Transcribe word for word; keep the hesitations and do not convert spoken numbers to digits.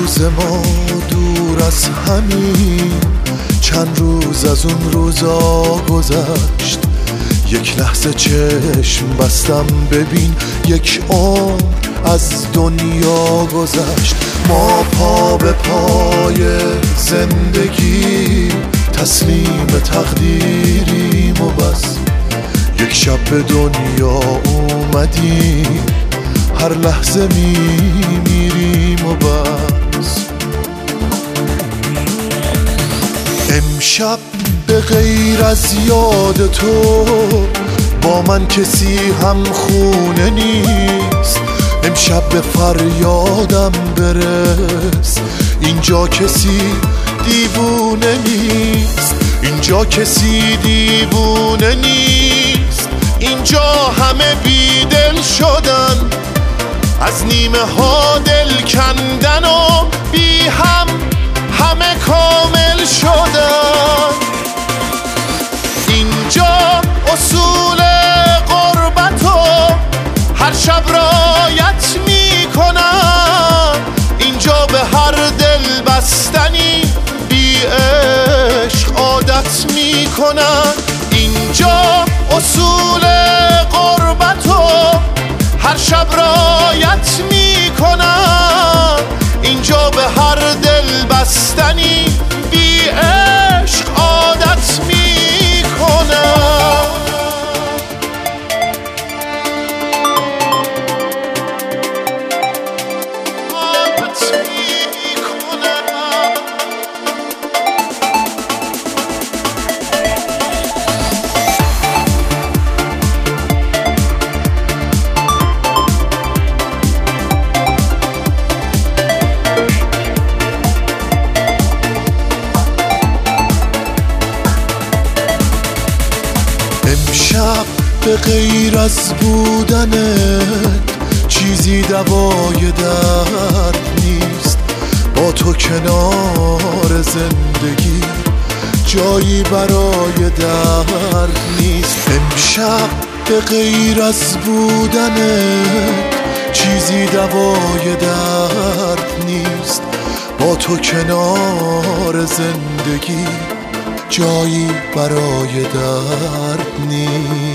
روز ما دور از همین، چند روز از اون روزا گذشت. یک لحظه چشم بستم ببین یک عمر از دنیا گذشت. ما پا به پای زندگی تسلیم تقدیریم و بس، یک شب به دنیا اومدیم هر لحظه میمیریم و بس. امشب به غیر از یاد تو با من کسی هم خونه نیست. امشب به فریادم برس، اینجا کسی دیوونه نیست. اینجا کسی دیوونه نیست. اینجا همه بیدل شدن، از نیمه ها دل کندن و بی هم همه کامل شدن. اینجا اصول غربتو هر شب رعایت میکنن. اینجا به هر دل بستنی بی عشق عادت میکنن. اینجا اصول غربتو هر شب رعایت میکنن. اینجا به هر دل بستنی بی عشق عادت میکنن. امشب به غیر از بودنت چیزی دوای درد نیست. با تو کنار زندگی جایی برای درد نیست. امشب به غیر از بودنت چیزی دوای درد نیست. با تو کنار زندگی جایی برای درد نیست.